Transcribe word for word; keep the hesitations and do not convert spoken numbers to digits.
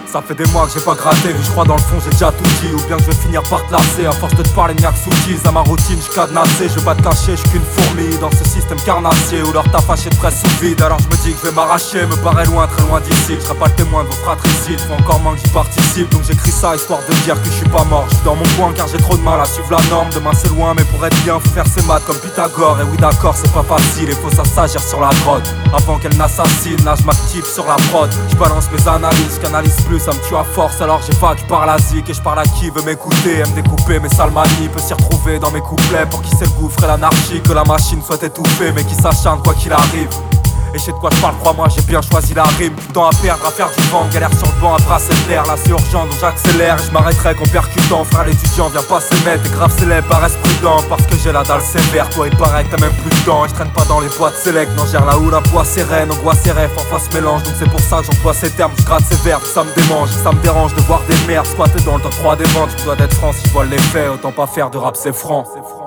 Ça fait des mois que j'ai pas gratté, vu je crois dans le fond j'ai déjà tout dit. Ou bien que je vais finir par te lasser, à force de te parler niaque soutise. À ma routine je cadenassé, je vais pas te cacher, je suis qu'une fourmi dans ce système carnassier où leur t'a fâché de presse sous vide. Alors je me dis que je vais m'arracher, me paraît loin, très loin d'ici. Que je serai pas le témoin de vos fratricides, faut encore moins que j'y participe. Donc j'écris ça histoire de dire que je suis pas mort. Je suis dans mon coin car j'ai trop de mal à suivre la norme. Demain c'est loin mais pour être bien faut faire ses maths comme Pythagore. Et oui d'accord c'est pas facile, il faut ça s'agir sur la drogue. Avant qu'elle n'assassine, là je m'active sur la prod. Je balance mes analyses, canalise plus, ça me tue à force. Alors j'évacue par la zik et je parle à qui veut m'écouter. Aime découper mes sales manies, peut s'y retrouver dans mes couplets. Pour qui c'est le gouffre et l'anarchie, que la machine soit étouffée mais qui s'acharne quoi qu'il arrive. Et je sais de quoi je parle, crois-moi, j'ai bien choisi la rime. Tout le temps à perdre, à faire du vent, galère sur le banc, à brasser de l'air. Là c'est urgent donc j'accélère et je m'arrêterai qu'en percutant. Frère l'étudiant, viens pas se mettre, et grave célèbre, paraissent prudent. Parce que j'ai la dalle sévère, toi il paraît que t'as même plus de temps. Et je traîne pas dans les boîtes select, non gère là où la poisse est reine. Angoisse et rêve, en face mélange, donc c'est pour ça que j'emploie ces termes. Je gratte ces verbes, ça me démange, ça me dérange de voir des merdes squatter dans le top trois des ventes. Je dois d'être franc, si je vois les faits, autant pas faire de rap c'est franc.